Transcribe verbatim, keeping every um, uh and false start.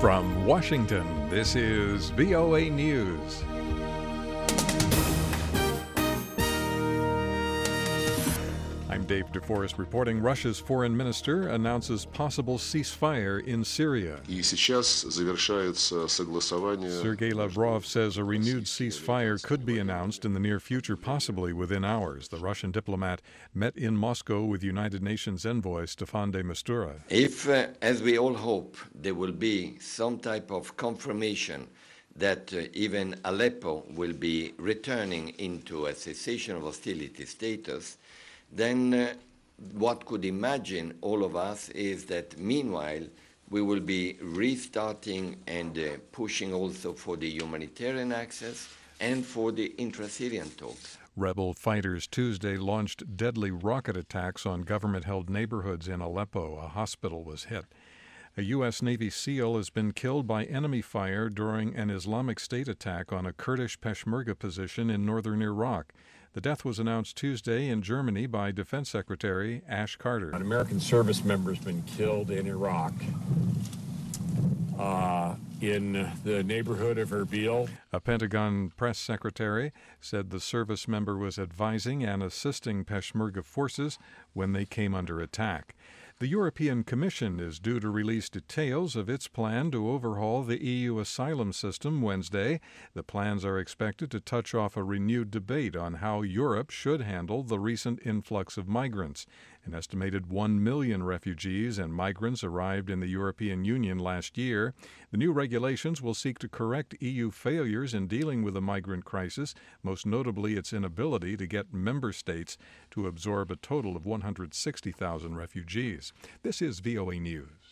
From Washington, this is V O A News. I'm Dave DeForest reporting. Russia's foreign minister announces possible ceasefire in Syria. И сейчас завершается согласование. Sergei Lavrov says a renewed ceasefire could be announced in the near future, possibly within hours. The Russian diplomat met in Moscow with United Nations envoy Staffan de Mistura. If, uh, as we all hope, there will be some type of confirmation that uh, even Aleppo will be returning into a cessation of hostility status, then uh, what could imagine all of us is that meanwhile we will be restarting and uh, pushing also for the humanitarian access and for the intra-Syrian talks. Rebel fighters Tuesday launched deadly rocket attacks on government-held neighborhoods in Aleppo. A hospital was hit. A U S Navy SEAL has been killed by enemy fire during an Islamic State attack on a Kurdish Peshmerga position in northern Iraq. The death was announced Tuesday in Germany by Defense Secretary Ash Carter. An American service member has been killed in Iraq uh, in the neighborhood of Erbil. A Pentagon press secretary said the service member was advising and assisting Peshmerga forces when they came under attack. The European Commission is due to release details of its plan to overhaul the E U asylum system Wednesday. The plans are expected to touch off a renewed debate on how Europe should handle the recent influx of migrants. An estimated one million refugees and migrants arrived in the European Union last year. The new regulations will seek to correct E U failures in dealing with the migrant crisis, most notably its inability to get member states to absorb a total of one hundred sixty thousand refugees. This is V O A News.